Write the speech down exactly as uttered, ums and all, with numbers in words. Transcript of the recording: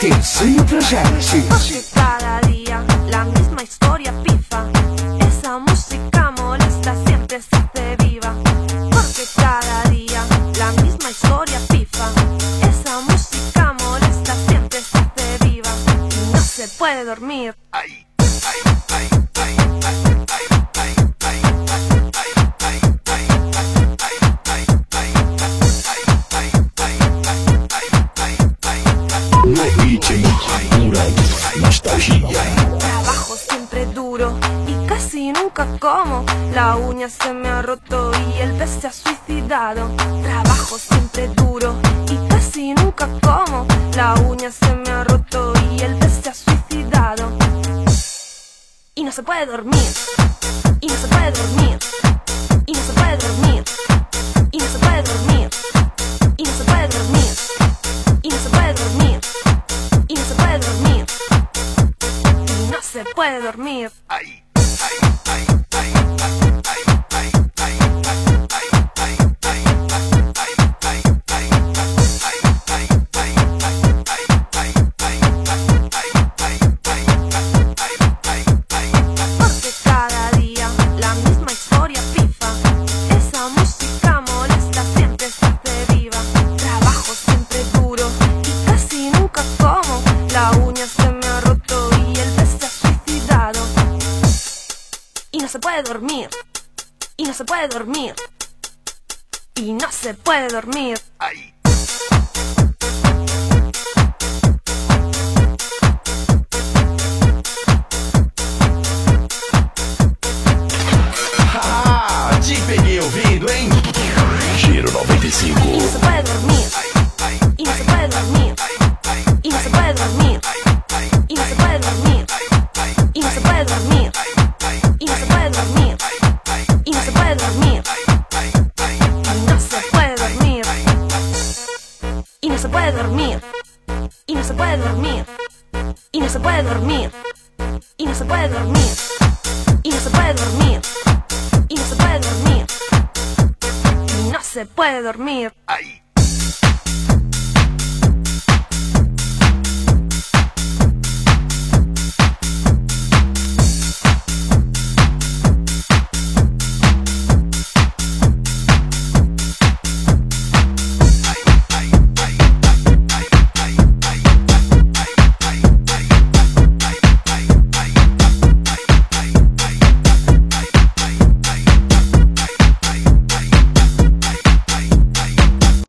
Terceiro presente. Porque cada día la misma historia pifa. Esa música molesta siempre se hace viva. Porque cada día la misma historia pifa. Esa música molesta siempre se hace viva. Y no se puede dormir. Ay. Pura nostalgia. Trabajo siempre duro y casi nunca como. La uña se me ha roto y el pez se ha suicidado. Trabajo siempre duro y casi nunca como. La uña se me ha roto y el pez se ha suicidado. Y no se puede dormir. Y no se puede dormir. Y no se puede dormir. Y no se puede dormir. Y no se puede dormir. Y no se puede dormir. Y no se puede dormir. Y no se puede dormir. Ay, ay, ay, ay, ay, ay, ay, porque cada día la misma historia pifa. Esa música molesta siempre se hace viva. Trabajo siempre duro y casi nunca como. La uña se me ha roto y el pez se ha suicidado. Y no se puede dormir. Y no se puede dormir. Y no se puede dormir. ay. Ah, te peguei ouvindo, hein? Giro noventa e cinco. Y no se puede dormir. Y no se puede dormir. Y no se puede dormir. Y no se puede dormir. Y no se puede dormir. Y no se puede dormir. Y no se puede dormir. Y no se puede dormir. Y no se puede dormir. Y no se puede dormir. Y no se puede dormir. Y no se puede dormir. Y no se puede dormir. Y no se puede dormir. Y no se puede dormir. Ay.